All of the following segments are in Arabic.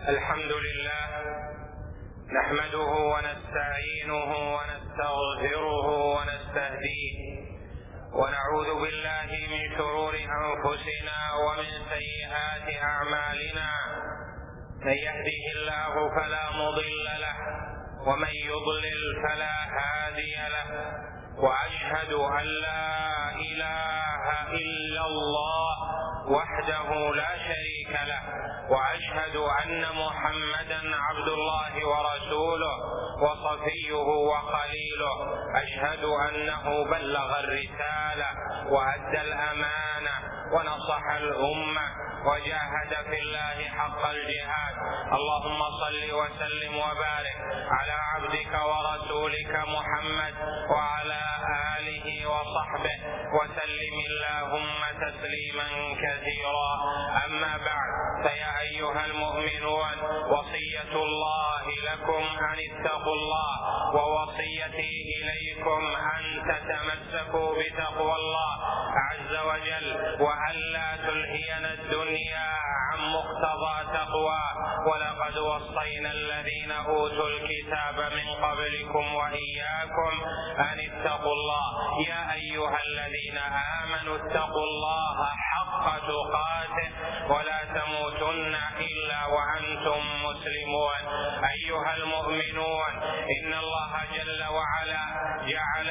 الحمد لله نحمده ونستعينه ونستغفره ونستهديه ونعوذ بالله من شرور أنفسنا ومن سيئات أعمالنا. من يهده الله فلا مضل له ومن يضلل فلا هادي له، وأشهد أن لا إله إلا الله وحده لا شريك له، وأشهد أن محمدا عبد الله ورسوله وصفيه وخليله. أشهد أنه بلغ الرسالة وأدى الأمانة ونصح الأمة وجاهد في الله حق الجهاد. اللهم صل وسلم وبارك على عبدك ورسولك محمد وعلى آله وصحبه وسلم اللهم تسليما كثيرا. أما بعد، فيا أيها المؤمنون، وصية الله لكم أن اتقوا الله، ووصيتي إليكم أن تتمسكوا بتقوى الله عز وجل، وألا تلهينا الدنيا عن مقتضى تقواه. ولقد وصينا الذين أوتوا الكتاب من قبلكم وإياكم أن اتقوا الله. يا أيها الذين آمنوا اتقوا الله حق تقاته ولا تموتن إلا وأنتم مسلمون. أيها المؤمنون، إن الله جل وعلا جعل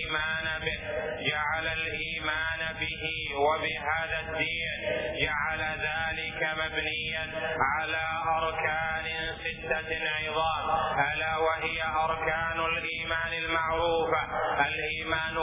الإيمان به وبهذا الدين جعل ذلك مبنيا على أركان 6 عظام، ألا وهي أركان الإيمان المعروفة: الإيمان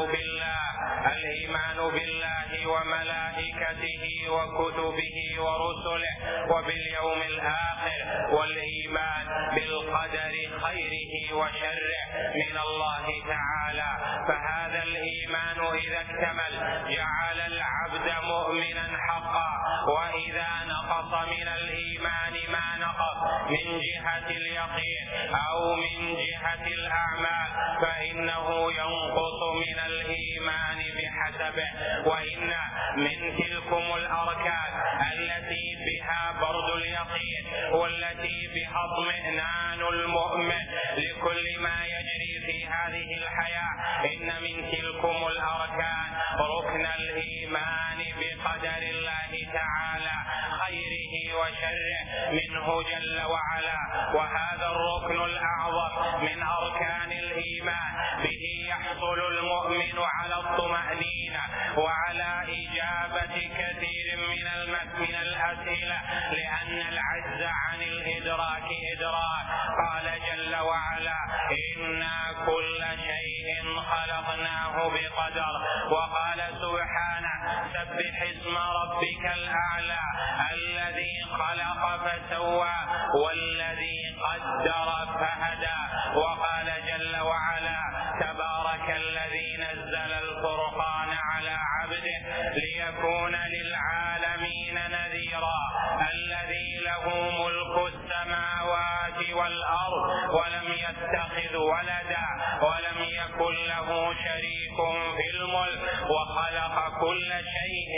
بالله وملائكته وكتبه ورسله وباليوم الآخر، والإيمان بالقدر خيره وشره من الله تعالى. فهذا الإيمان إذا اكتمل جعل العبد مؤمنا حقا، وإذا نقص من الإيمان ما نقص من جهة اليقين أو من جهة الأعمال فإنه ينقص من الإيمان بحسبه. وإن من تلكم الأركان التي بها برد اليقين والتي بها اطمئنان المؤمن لكل ما يجري في هذه الحياة، إن من تلكم الأركان ركن الإيمان بقدر الله تعالى خيره وشره منه جل وعلا. وهذا الركن الأعظم من أركان الإيمان به يحصل المؤمن على الطمأنينة وعلى إجابة كثير من الأسئلة، لأن العجز عن الإدراك إدراك. قال جل وعلا: إنا كل شيء خلقناه بقدر. وقال سبحانه: سبح اسم ربك الأعلى الذي خلق فسوى والذي قدر فهدى. وقال جل وعلا: تبارك الذي نزل الفرقان على عبده ليكون للعالمين نذيرا، الذي له ملك السماوات والأرض ولم يتخذ ولدا ولم يكن له شريك في الملك وخلق كل شيء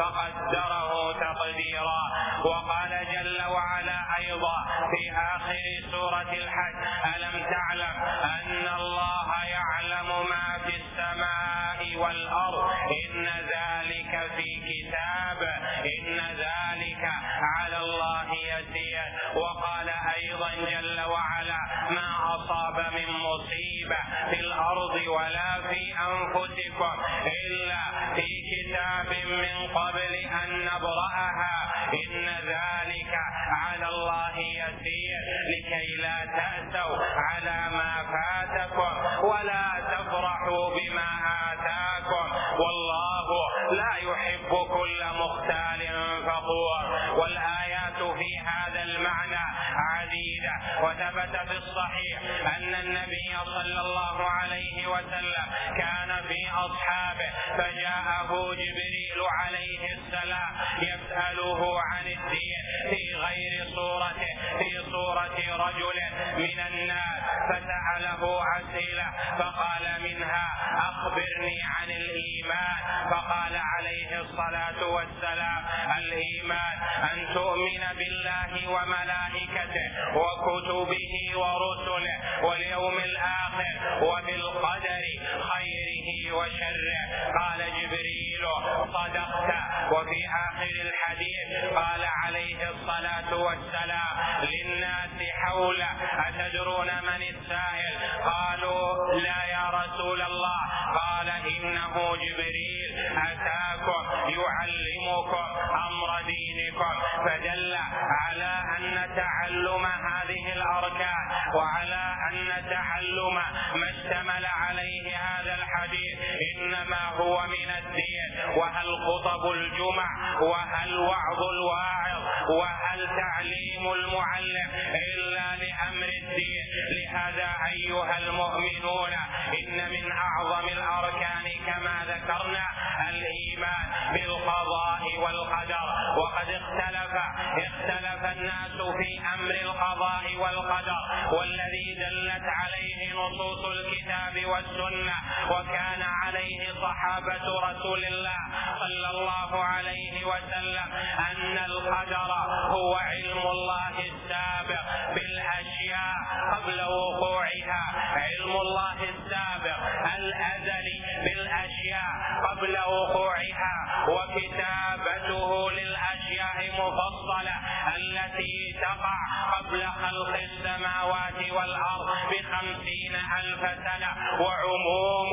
فقدره تقديرا. وقال جل وعلا أيضا في آخر سورة الحج: ألم تعلم أن الله يعلم ما في السماء والأرض إن ذلك في كتاب إن ذلك على الله يسير. وقال أيضا جل وعلا: ما أصاب من مصيبة في الأرض ولا في أنفسكم إلا في كتاب من قبل أن نبرأها إن ذلك على الله يسير، لكي لا تأسوا على ما فاتكم ولا تفرحوا بما آتاكم، والله لا يحب كل مختال فخور. والآيات في هذا المعنى عديدة، وثبت في الصحيح أن النبي صلى الله عليه وسلم كان في أصحابه فجاءه جبريل عليه السلام يسأله عن الدين في غير صورته، في صورة رجل من الناس، فسأله أسئلة فقال منها: أخبرني عن الإيمان. فقال عليه الصلاة والسلام: الإيمان أن تؤمن بالله الله وملائكته وكتبه ورسله واليوم الآخر وبالقدر خيره وشره. قال جبريل: صدقت. وفي آخر الحديث قال عليه الصلاة والسلام للناس حوله: أتدرون من السائل؟ قالوا: لا يا رسول الله. قال: إنه جبريل أتاكم يعلمكم أمر دينكم. فدل على أن تعلم هذه الأركان وعلى أن تعلم ما اشتمل عليه هذا الحديث إنما هو من الدين. وهل خطب الجمع وهل وعظ الواعظ وهل تعليم المعلم إلا لأمر الدين. لهذا أيها المؤمنون إن من أعظم الأركان كما ذكرنا الإيمان بالقضاء والقدر. وقد اختلف الناس في أمر القضاء والقدر، والذي دلت عليه نصوص الكتاب والسنة وكان عليه صحابة رسول الله صلى الله عليه وسلم أن القدر هو علم الله السابق بالأشياء قبل وقوعها، علم الله السابق الأزلي بالأشياء قبل وقوعها، وكتابته للأشياء مفصلة التي تقع قبل خلق السماوات والأرض ب50,000 سنة، وعموم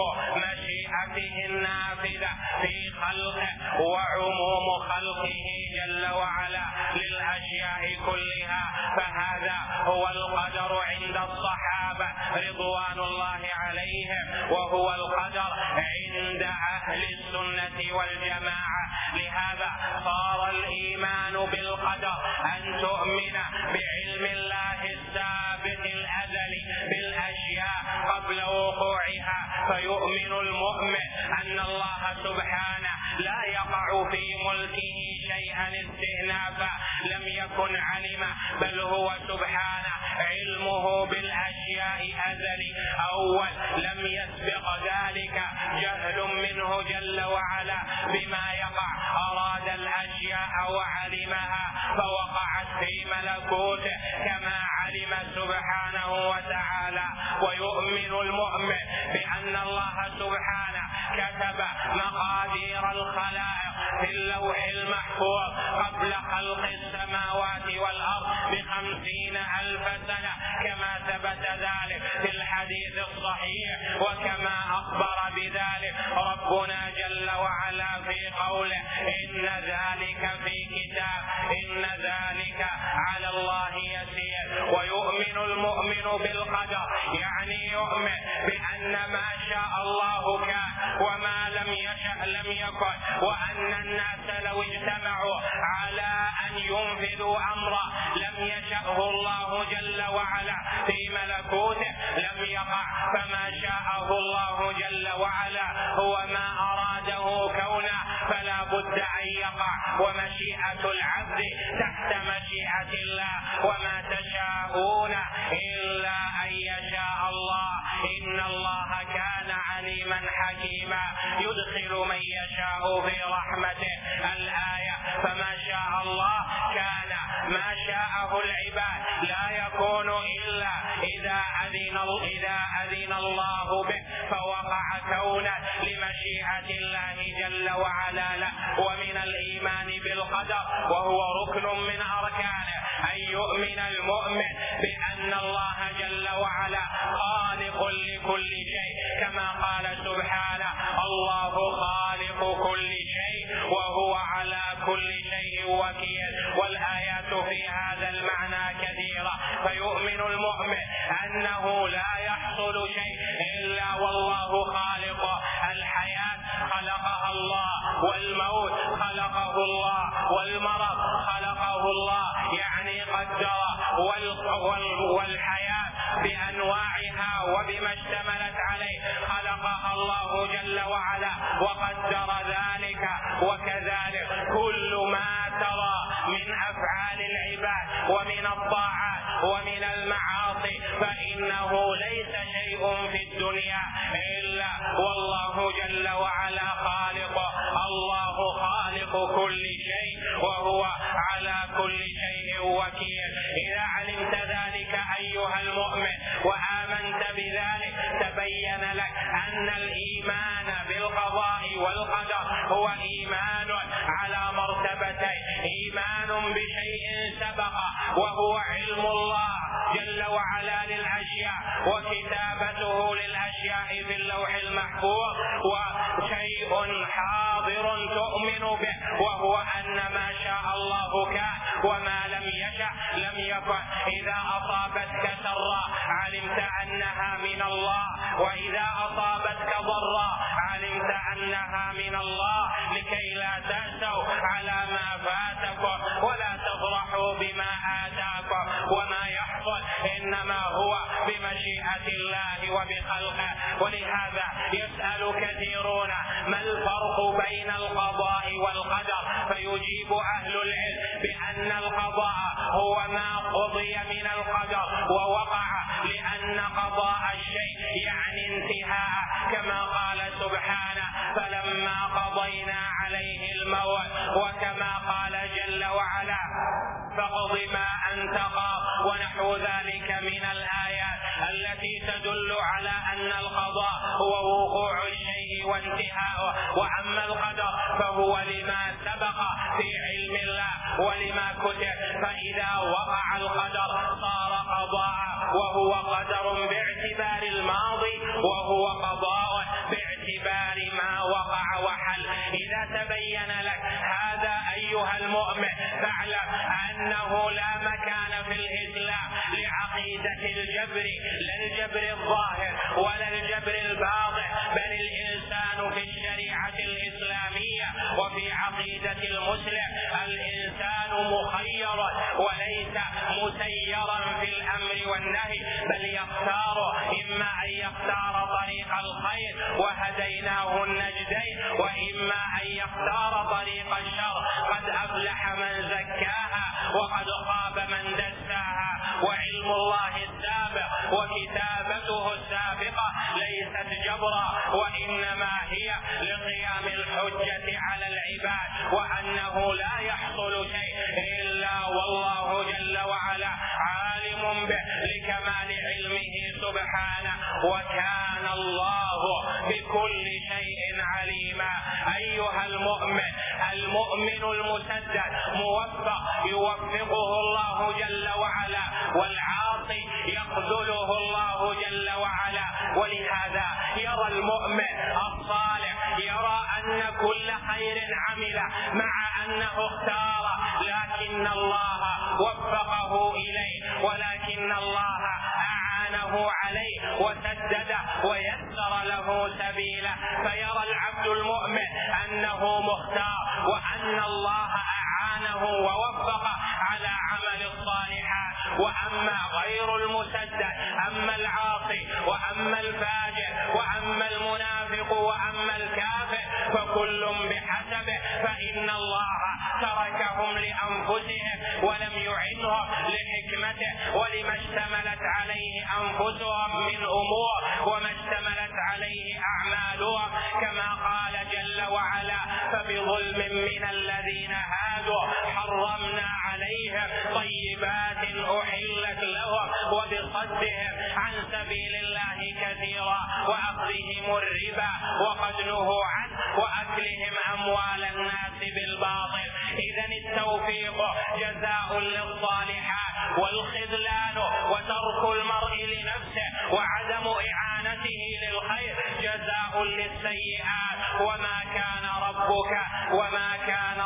مشيئته النافذة في خلقه وعموم خلقه جل وعلا للأشياء كلها. فهذا هو القدر عند الصحابة رضوان الله عليهم، وهو القدر عند أهل السنة والجماعة. لهذا صار الإيمان بالقدر أن تؤمن بعلم الله السابق الأزلي بالأشياء قبل وقوعها. فيؤمن المؤمن أن الله سبحانه لا يقع في ملكه شيئا استئنافا لم يكن علما، بل هو سبحانه علمه بالأشياء أزلي أول، لم يسبق ذلك جهل منه جل وعلا بما يقع، أراد الأشياء وعلمها فوقعت في ملكوته كما علم سبحانه وتعالى. ويؤمن المؤمن بأن الله سبحانه كتب مقادير الخلائق في اللوح المحفوظ قبل خلق السماوات والأرض ب50,000 سنة كما ثبت ذلك في الحديث الصحيح، وكما أخبر بذلك ربنا جل وعلا في قوله: إن ذلك في كتاب إن ذلك على الله يسير. ويؤمن المؤمن بالقدر، يعني يؤمن بأن ما شاء الله كان وما لم يشأ لم يكن، وأن الناس لو اجتمعوا على أن ينفذوا أمرا لم يشأه الله جل وعلا في ملكوته لم يقع، فما شاءه الله جل وعلا هو ما أراده كونا فلا بد أن يقع، ومشيئة العبد تحت مشيئة الله، وما تشاءون إلا أن يشاء الله، إن الله كان عليما حكيما يدخل من يشاء في رحمته. الآية: فما شاء الله كان، ما شاءه العباد لا يكون إلا إذا أذن الله به فوقع كونا لمشيئة الله جل وعلا له. ومن الإيمان بالقدر وهو ركن من أركانه أن يؤمن المؤمن بأن الله جل وعلا خالق لكل شيء، كما قال سبحانه: الله خالق كل شيء وهو على كل شيء وكيل. والآيات في هذا المعنى كثيرة. فيؤمن المؤمن أنه لا يحصل شيء إلا والله خالقه. الحياة خلقها الله، والموت خلقه الله، والمرض خلقه الله، يعني قدره. والحياة بأنواعها وبما اشتملت عليه خلقها الله جل وعلا وقدر ذلك. وكذلك كل ما ترى من أفعال العباد ومن الطاعات ومن المعاصي، فإنه ليس شيء في الدنيا إلا والله جل وعلا خالقه. الله خالق كل شيء وهو على كل شيء وكيل. إذا علمت ذلك أيها المؤمن وآمنت بذلك تبين لك أن الإيمان بالقضاء والقدر هو إيمان على مرتبتين: إيمان بشيء سبق وهو علم الله جل وعلا للأشياء وكتابته للأشياء في اللوح المحفوظ، وشيء حاضر تؤمن به وهو أن ما شاء الله كان وما لم يشأ لم يكن. إذا أصابتك سراء علمت أنها من الله، وإذا أصابتك ضراء علمت أنها من الله، لكي لا تأسوا على ما فاتكم ولا تفرحوا بما آتاكم. وما يحصل إنما هو بمشيئة الله وبخلقه. ولهذا يسأل كثيرون ما الفرق بين القضاء والقدر، فيجيب أهل العلم بأن القضاء هو ما قضي من القدر ووقع، لأن قضاء الشيء يعني انتهاء، كما قال سبحانه: فلما قضينا عليه الموت، وكما قال جل وعلا: فاقض ما أنت قاض، ونحو ذلك من الآيات التي تدل على أن القضاء هو وقوع الشيء وانتهاؤه، وأما القدر فهو لما سبق في علم الله ولما كتب. فإذا وقع القدر صار قضاء وهو قدر باعتبار الماضي، وهو قضاء باعتبار ما وقع وحل. إذا تبين لك هذا أيها المؤمن فاعلم أنه لا مكان في الإسلام لعقيدة الجبر، لا الجبر الظاهر ولا الجبر الباطن، بل الإنسان في الشريعة الإسلامية وفي عقيدة المسلم الإنسان مخير وليس مسيرا في الأمر والنهي، بل يختار، إما أن يختار طريق الخير وهديناه النجدين، وإما أن يختار طريق الشر. قد أفلح من زكاها وقد خاب من دساها. وعلم الله السابق وكتابته السابقة ليست جبرا، وإنما هي لقيام الحجة على العباد، وأنه لا يحصل شيء إلا والله جل وعلا عالم به لكمال علمه سبحانه، وكان الله بكل شيء عليما. أيها المؤمن المسدد موفق يوفقه الله جل وعلا، والعاصي يخذله الله جل وعلا. ولهذا يرى المؤمن الصالح يرى أن كل خير عمل مع أنه اختار، لكن الله وفقه إليه، ولكن الله أعانه عليه وسدده ويسر له سبيله. فيرى العبد المؤمن أنه مختار، وأن الله أعانه ووفقه على عمل الصالحات. وأما غير المسدد، أما العاصي وأما الفاجر وأما المنافق وأما الكافر، فكل بحسبه، فإن الله تركهم لأنفسهم ولم يعنهم لحكمته ولما اشتملت عليه أنفسهم من أمور وما اشتملت عليه أعمالهم، كما قال جل وعلا: فبظلم من الذين هادوا حرمنا عليهم طيبات أحلت لهم وبصدهم عن سبيل الله كثيرا وأخذهم الربا وقد نهوا عنه وأكلهم أموال الناس بالباطل. إذن التوفيق جزاء للصالحات، والخذلان وترك المرء لنفسه وعدم إعانته للخير جزاء للسيئات. وما كان ربك وما كان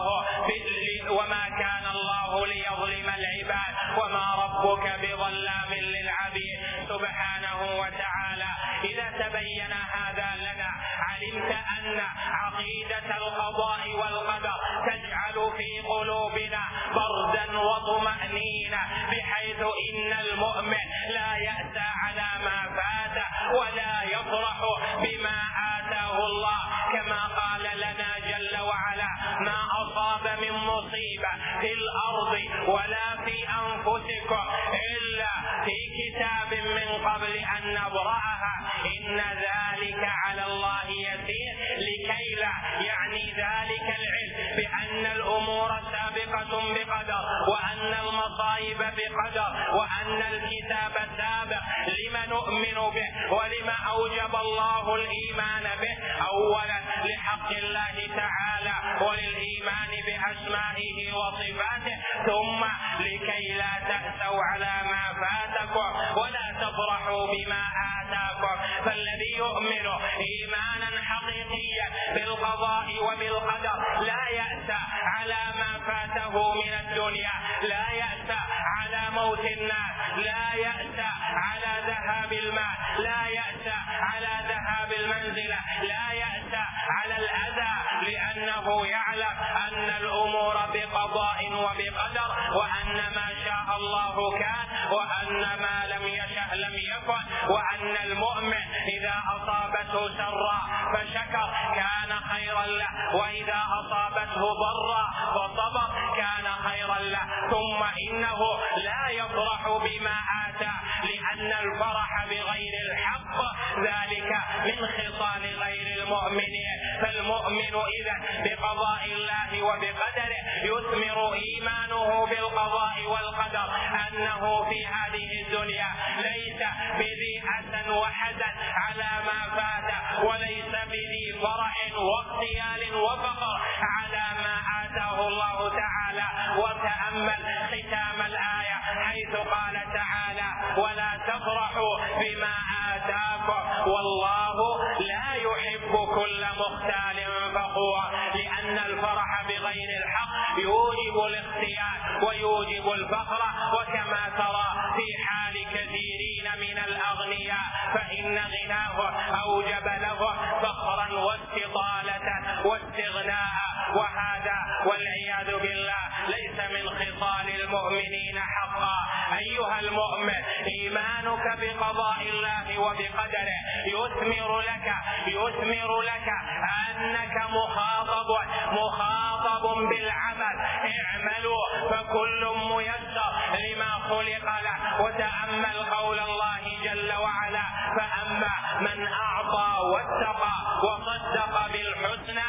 الله ليظلم العباد، وما ربك بظلام للعبيد سبحانه وتعالى. إذا تبين هذا لنا علمت أن عقيدة القضاء والقدر تجعل في قلوبنا بردا وطمأنينة، بحيث إن المؤمن لا يأسى على ما فات ولا يفرح بما آتاه الله، كما قال لنا جل وعلا: ما أصاب من مصيبة مصيبة في الأرض ولا في أنفسكم إلا في كتاب من قبل أن نبرأها إن ذلك على الله يسير. لكي لا يعني ذلك العلم بأن الأمور سابقة بقدر وأن المصائب بقدر وأن الكتاب سابق لما نؤمن به ولما أوجب الله الإيمان به. أولا لحق الله تعالى وللإيمان بأسمائه وصفاته، ثم لكي لا تأسوا على ما فاتكم ولا تفرحوا بما آتاكم. فالذي يؤمن إيمانا حقيقيا بالقضاء وبالقدر لا يأسى على ما فاته من الدنيا، لا يأسى على موت الناس، لا يأسى على ذهاب المال، لا يأسى على ذهاب المنزلة، لا يأسى على الأذى، لأنه يعلم أن الأمور بقضاء وبقدر، وأن ما شاء الله كان وأن ما لم يشأ لم يكن، وأن المؤمن إذا أصابته سرا فشكر كان خيرا له، وإذا أصابته ضرا فصبر كان خيرا له. ثم إنه لا يفرح بما آتى، لأن الفرح بغير الحق ذلك من خصال غير المؤمنين. فالمؤمن إذا بقضاء الله وبقدره يثمر إيمانه بالقضاء والقدر أنه في هذه الدنيا ليس بذي أسى وحزن على ما فات، وليس بذي فرح واغتيال وفقر على ما آتاه الله تعالى. وتأمل ختام الآية حيث قال تعالى ولا تفرحوا بما آتاكم والله لا يحب كل مختال فخور، لأن الفرح بغير الحق يوجب الاغتيال ويوجب الفقر. وكما ترى في حال كثيرين من الأغنياء فإن غناه أوجب له فقرا واستطالة واستغناء، وهذا والعياذ بالله ليس من خصال المؤمنين حقا. أيها المؤمن إيمانك بقضاء الله وبقدره يثمر لك أنك مخاطب بالعمل. اعملوا فكل ميسر لما خلق له. وتأمل قول الله جل وعلا فأما من أعطى واتقى وصدق بالحسنى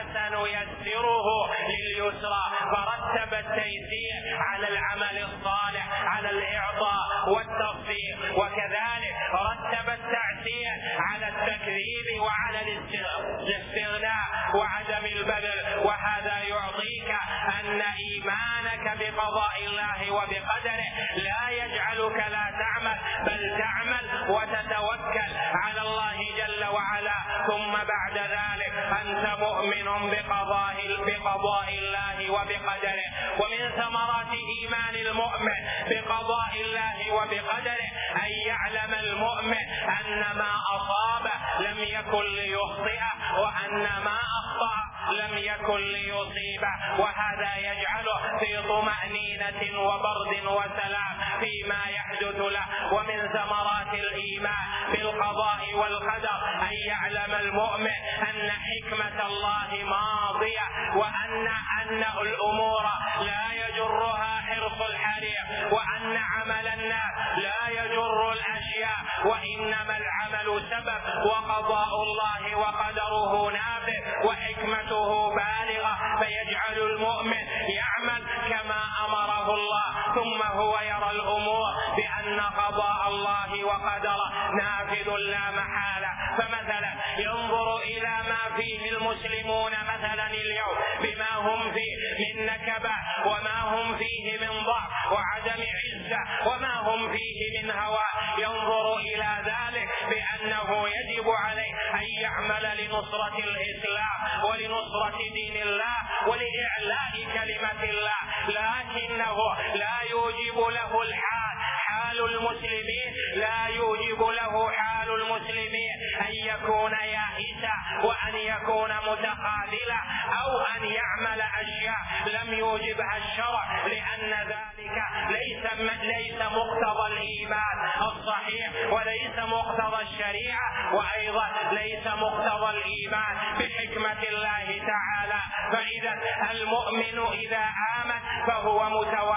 فسنيسره لليسرى. فرتب التيسير على العمل الصالح على الإعطاء والتصديق، وكذلك رتب التعسير على التكذيب وعلى الاستغناء وعدم البذل. وهذا يعطيك أن إيمانك بقضاء الله وبقدره لا يجعلك لا تعمل، بل تعمل وتتوكل على الله جل وعلا. ثم بعد ذلك أنت مؤمن بقضاء الله وبقدره. ومن ثمرات إيمان المؤمن بقضاء الله وبقدره أن يعلم المؤمن أن ما أصاب لم يكن ليخطئه وأن ما أخطأ لم يكن ليصيبه، وهذا يجعله في طمأنينة وبرد وسلام فيما يحدث له. ومن ثمرات الإيمان بالقضاء والقدر أن يعلم المؤمن أن حكمة الله ماضية، وأن الأمور لا يجرها حرص الحريق، وأن عمل الناس لا يجر الأشياء، وإنما العمل سبب، وقضاء الله وقدره نافذ وحكمته بالغة. فيجعل المؤمن يعمل كما أمره الله، ثم هو يرى الأمور بأن قضاء الله وقدره نافذ لا محالة. فمثلا ينظر إلى ما فيه المسلمون مثلا اليوم بما هم فيه من نكبة وما هم فيه من ضعف وعدم عزة وما هم فيه من هوى، ينظر إلى ذلك بأنه يجب عليه أن يعمل لنصرة الإسلام ولنصرة دين الله ولإعلاء كلمة الله، لكنه لا يوجب له حال حال المسلمين لا يوجب له حال المسلمين أن يكون يائسا وأن يكون متخاذلا أو أن يعمل أشياء لم يوجبها الشرع، لأن ذلك ليس مقتضى الإيمان الصحيح وليس مقتضى الشريعة، وأيضا ليس مقتضى الإيمان بحكمة الله تعالى. فإذا المؤمن إذا آمن فهو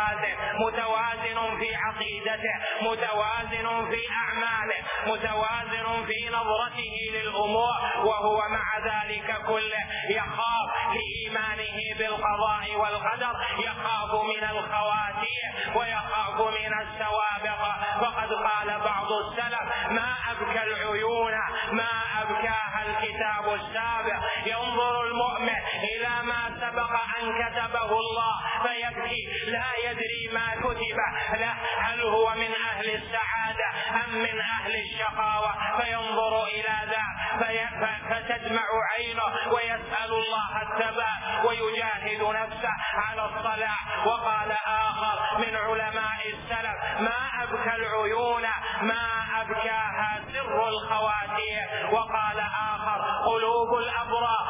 متوازن في عقيدته، متوازن في أعماله، متوازن في نظرته للأمور، وهو مع ذلك كله يخاف لإيمانه بالقضاء والقدر، يخاف من الخواتيم ويخاف من السوابق. فقد قال بعض السلف: ما أبكى العيون ما أبكاها الكتاب السابق. ينظر المؤمن إلى ما سبق أن كتبه الله فيبكي، لا يدري ما كتب له، هل هو من أهل السعادة أم من أهل الشقاوة، فينظر إلى ذا فتدمع عينه ويسأل الله الثبات ويجاهد نفسه على الصلاح. وقال آخر من علماء السلف: ما أبكى العيون ما أبكاها سر الخواتيم. وقال آخر: قلوب الأبرار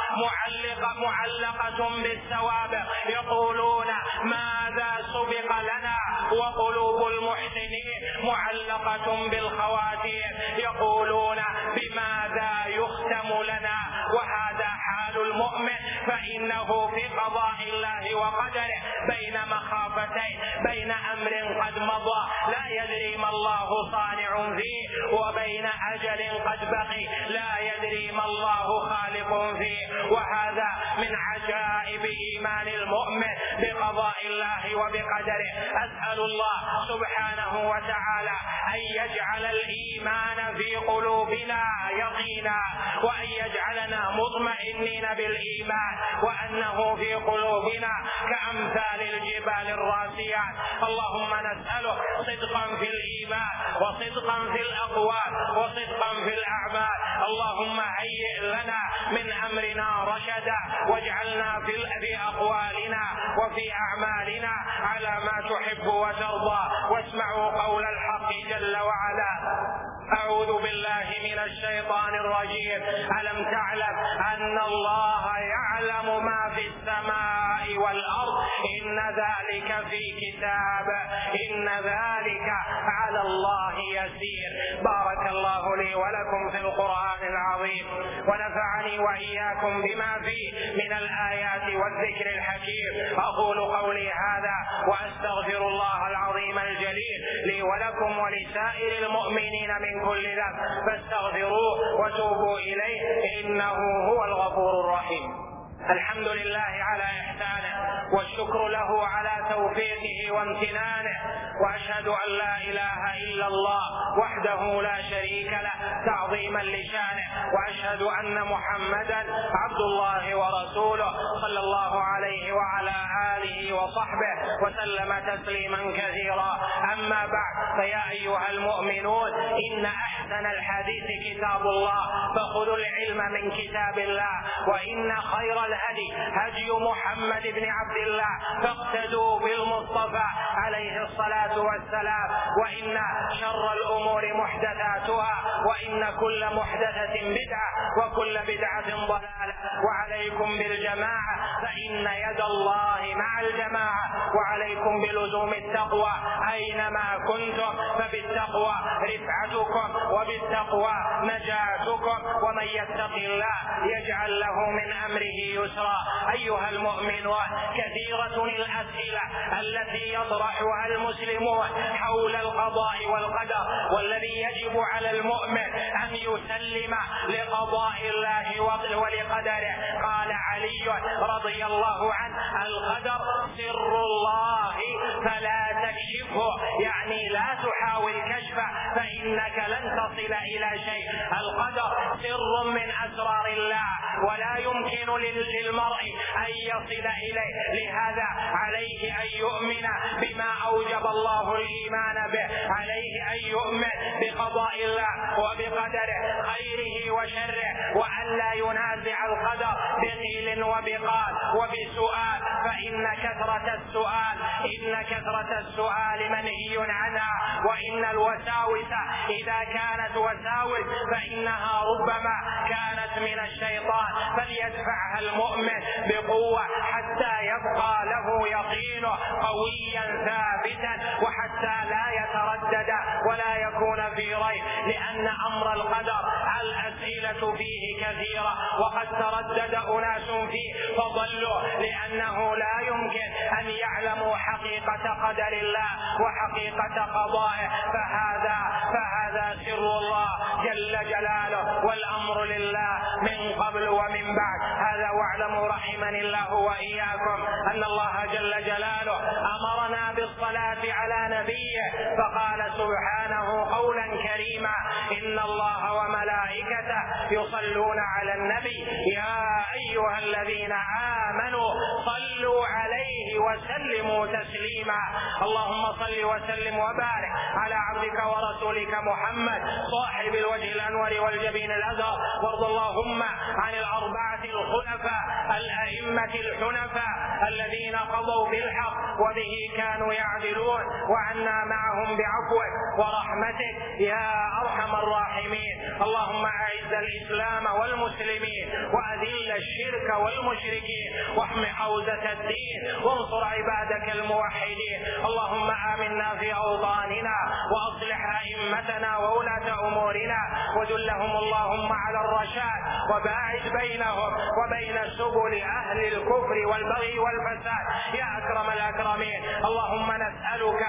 معلقة بالسوابق، يقولون ماذا سبق لنا، وقلوب المحسنين معلقة بالخواتيم، يقولون بماذا يختم لنا. وهذا حال المؤمن، فإنه في قضاء الله وقدره بين مخافتين، بين أمر قد مضى لا يدري ما الله صانع فيه، وبين أجل قد بقي لا يدري ما الله خالق فيه. وهذا من عجائب إيمان المؤمن بقضاء الله وبقدره. أسأل الله سبحانه وتعالى أن يجعل الإيمان في قلوبنا يقينا، وأن يجعلنا مطمئنين بالإيمان، وأنه في قلوبنا كأمثال الجبال الراسيات. اللهم نسأله صدقا في الإيمان، وصدقا في الأقوال، وصدقا في الأعمال. اللهم هيئ لنا من أمرنا رشدا، واجعلنا في أقوالنا وفي أعمالنا على ما تحب وترضى. واسمعوا قول الحق جل وعلا: أعوذ بالله من الشيطان الرجيم. ألم تعلم أن الله يعلم ما في السماء والأرض؟ إن ذلك في كتاب، إن ذلك على الله يسير. بارك الله لي ولكم في القرآن العظيم، ونفعني وإياكم بما فيه من الآيات والذكر الحكيم. أقول قولي هذا وأستغفر الله العظيم الجليل لي ولكم ولسائر المؤمنين من كل ذنب، فاستغفروه وتوبوا إليه إنه هو الغفور الرحيم. الحمد لله على إحسانه، والشكر له على توفيقه وامتنانه، وأشهد أن لا إله إلا الله وحده لا شريك له تعظيما لشانه، وأشهد أن محمدا عبد الله ورسوله صلى الله عليه وعلى آله وصحبه وسلم تسليما كثيرا. أما بعد، فيا أيها المؤمنون، إن أحسن الحديث كتاب الله، فخذوا العلم من كتاب الله، وإن خير الهدي هدي محمد بن عبد الله، فاقتدوا بالمصطفى عليه الصلاة والسلام. وإن شر الأمور محدثاتها، وإن كل محدثة بدعة، وكل بدعة ضلالة. وعليكم بالجماعة، فإن يد الله مع الجماعة، وعليكم بلزوم التقوى أينما كنتم، فبالتقوى رفعتكم، وبالتقوى نجاتكم. ومن يتق الله يجعل له من أمره يسرا. أيها المؤمنون، كثيرة الأسئلة التي يطرحها المسلمون حول القضاء والقدر، والذي يجب على المؤمن أن يسلم لقضاء الله ولقدره. قال علي رضي الله عنه: القدر سر الله فلا تكشفه، يعني لا تحاول كشفه فإنك لن تصل إلى شيء. القدر سر من أسرار الله، ولا يمكن للمرء أن يصل إليه. لهذا عليه أن يؤمن بما أوجب الله الإيمان به، عليه أن يؤمن بقضاء الله وبقدره خيره وشره، وأن لا ينازع القدر بقيل وبقال وبسؤال، فإن كثرة السؤال منهي عنها، وإن الوساوس إذا كانت وساوس فإنها ربما كانت من الشيطان، فليدفعها المؤمن بقوة حتى يبقى له يقينه قويا ثابتا، وحتى لا يتردد ولا يكون في ريب، لأن أمر القدر الأسئلة فيه كثيرة، وقد تردد أناس فيه فضلوا لأنه لا يمكن أن يعلموا حقيقة قدر الله وحقيقة قضائه، فهذا سر الله جل جلاله، والأمر لله من قبل ومن بعد. هذا واعلموا رحمني الله وإياكم أن الله جل جلاله أمرنا بالصلاة على نبيه، فقال سبحانه قولا كريما: إن الله وملائكته يصلون على النبي يا أيها الذين آمنوا صلوا عليه وسلموا تسليما. اللهم صل وسلم وبارك على عبدك ورسولك محمد صاحب الوجه الأنور والجبين الأزهر، وارض اللهم عن الأربعة الخلفاء الأئمة الحنفاء الذين قضوا بالحق وبه كانوا يعدلون، وعنا معهم بعفوك ورحمتك يا أرحم الراحمين. اللهم أعز الإسلام والمسلمين وأذل الشرك والمشركين واحم حوزة الدين وانصر عبادك الموحدين. اللهم آمنا في أوطاننا وأصلح أئمتنا وولاة أمورنا ودلهم اللهم على الرشاد، وباعد بينهم وبين سبل أهل الكفر والبغي والفساد يا أكرم الأكرمين. اللهم نسألك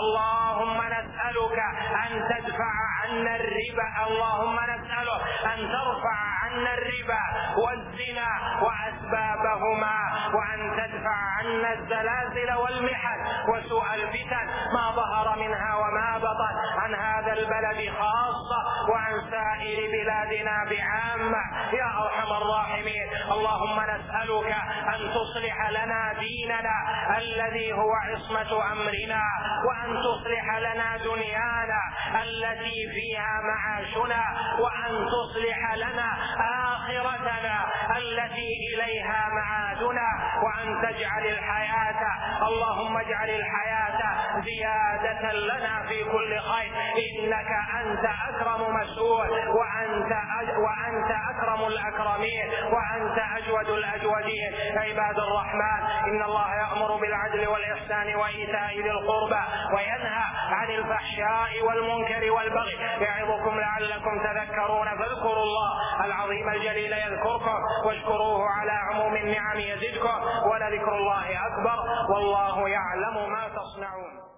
أن تدفع عنا الربا، اللهم نسألك أن ترفع عنا الربا والزنا وأسبابهما، وأن تدفع عنا الزلازل والمحن وسوء الفتن ما ظهر منها وما بطن عن هذا البلد خاصة وعن سائر بلادنا بعامة يا أرحم الراحمين. اللهم نسألك أن تصلح لنا ديننا الذي هو عصمة أمرنا، وأن تصلح لنا دنيانا التي فيها معاشنا، وأن تصلح لنا آخرتنا التي إليها معادنا، وأن تجعل الحياة اللهم اجعل الحياة زيادة لنا في كل خير، إنك أنت أكرم مسؤول، وأنت أكرم الأكرمين، وأنت أجود الأجودين. عباد الرحمن، إن الله يأمر بالعدل والإحسان وإيتاء ذي القربى وينهى عن الفحشاء والمنكر والبغي يعظكم لعلكم تذكرون، فاذكروا الله العظيم الجليل يذكركم واشكروه على عموم النعم يزدكم، ولذكر الله أكبر والله يعلم ما تصنعون.